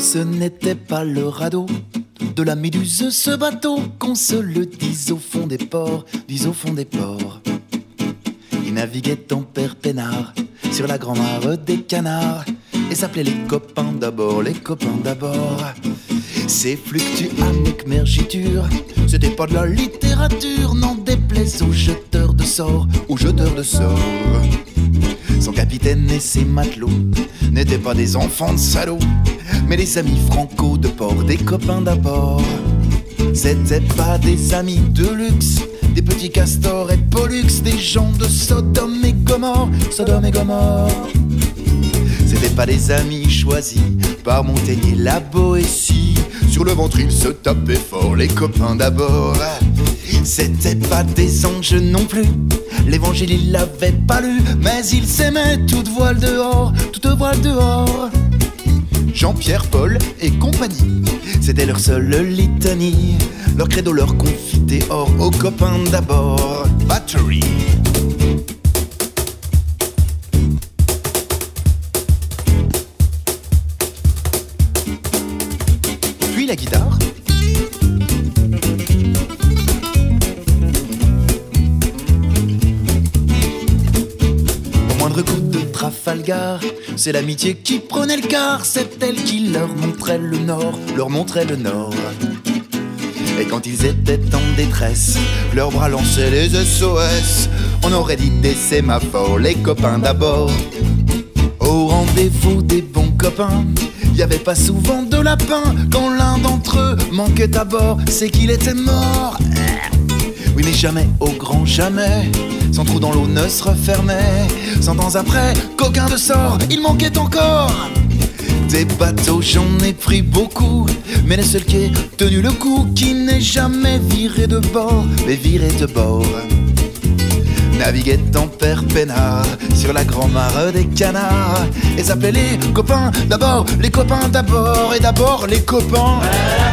ce n'était pas le radeau de la Méduse, ce bateau, qu'on se le dise au fond des ports, au fond des ports. Il naviguait en père peinard sur la grand-mare des canards et s'appelait les copains d'abord, les copains d'abord. Ces fluctuamiques mergitures, c'était pas de la littérature, n'en déplaise aux jeteurs de sorts, aux jeteurs de sorts. Son capitaine et ses matelots n'étaient pas des enfants de salauds, mais des amis franco de port, des copains d'abord. C'étaient pas des amis de luxe, des petits castors et pollux, des gens de Sodome et Gomorre, Sodome et Gomorre. C'étaient pas des amis choisis par Montaigne et la Boétie. Sur le ventre ils se tapaient fort, les copains d'abord. C'étaient pas des anges non plus, l'évangile ils l'avaient pas lu, mais ils s'aimaient toutes voiles dehors, toutes voiles dehors. Jean-Pierre, Paul et compagnie, c'était leur seule litanie, leur credo, leur confité or aux copains d'abord. Battery. Puis la guitare. Au moindre coup de Trafalgar, c'est l'amitié qui prenait le quart, c'est elle qui leur montrait le nord, leur montrait le nord. Et quand ils étaient en détresse, leurs bras lançaient les SOS. On aurait dit des sémaphores, les copains d'abord. Au rendez-vous des bons copains, y avait pas souvent de lapin. Quand l'un d'entre eux manquait à bord, c'est qu'il était mort. Oui mais jamais, au grand jamais, son trou dans l'eau ne se refermait. 100 ans après, coquin de sort, il manquait encore. Des bateaux j'en ai pris beaucoup, mais le seul qui ait tenu le coup, qui n'est jamais viré de bord, mais viré de bord, naviguait en père peinard sur la grand-mare des canards et s'appelait les copains d'abord, les copains d'abord, et d'abord les copains.